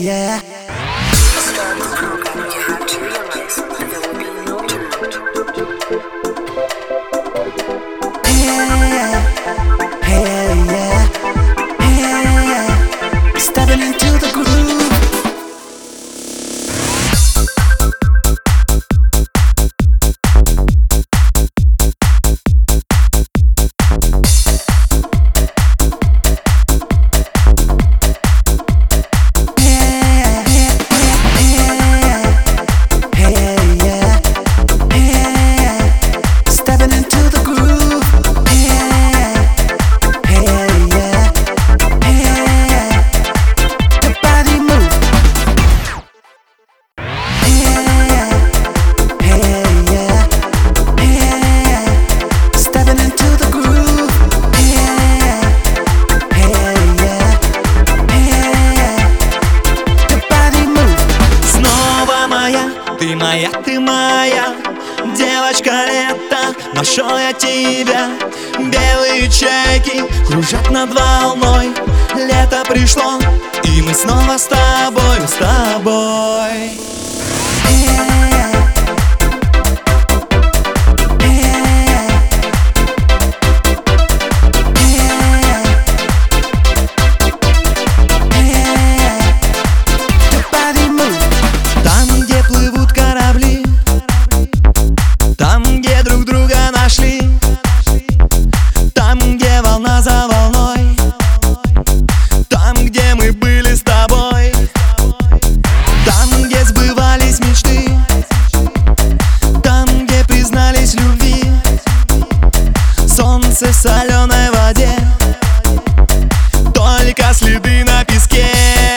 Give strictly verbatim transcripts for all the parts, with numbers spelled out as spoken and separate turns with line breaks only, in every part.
yeah.
Start the program, you have to realize that there will be no
Yeah, hell yeah, yeah. Stepping into the groove.
Ты моя, ты моя, девочка лета, нашел я тебя. Белые чайки кружат над волной. Лето пришло, и мы снова с тобой, с тобой. В соленой воде только следы на песке.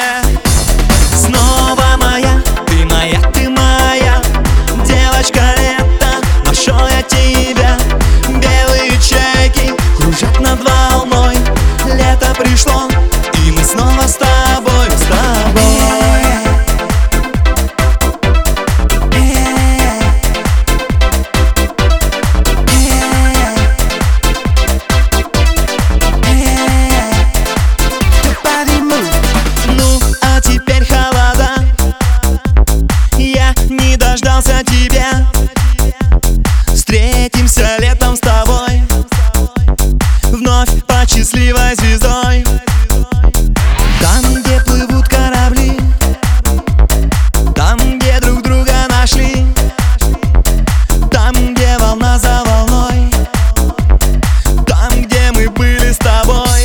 Снова моя, ты моя, ты моя, девочка лета, нашел я тебя. Белые чайки кружат над волной. Лето пришло, и мы снова с тобой, с тобой. Дождался тебя, встретимся летом с тобой, вновь под счастливой звездой. Там, где плывут корабли, там, где друг друга нашли, там, где волна за волной, там, где мы были с тобой.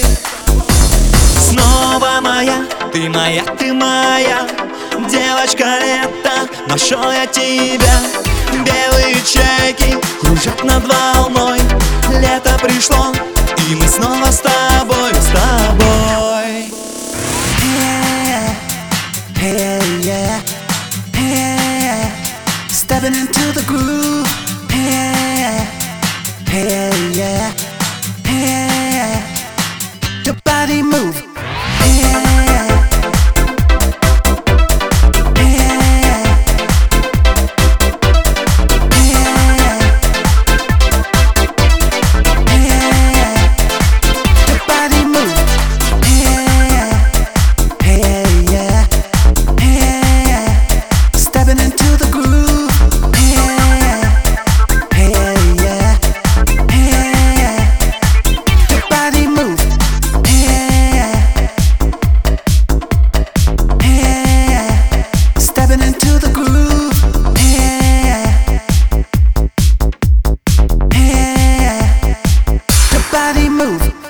Снова моя, ты моя, ты моя, девочка лета, нашел я тебя. Белые чайки кружат над волной. Лето пришло, и мы снова с тобой, с тобой.
Yeah, hell yeah, yeah. Stepping into the groove. Yeah, hell yeah, yeah. Your body move. Yeah. Body move.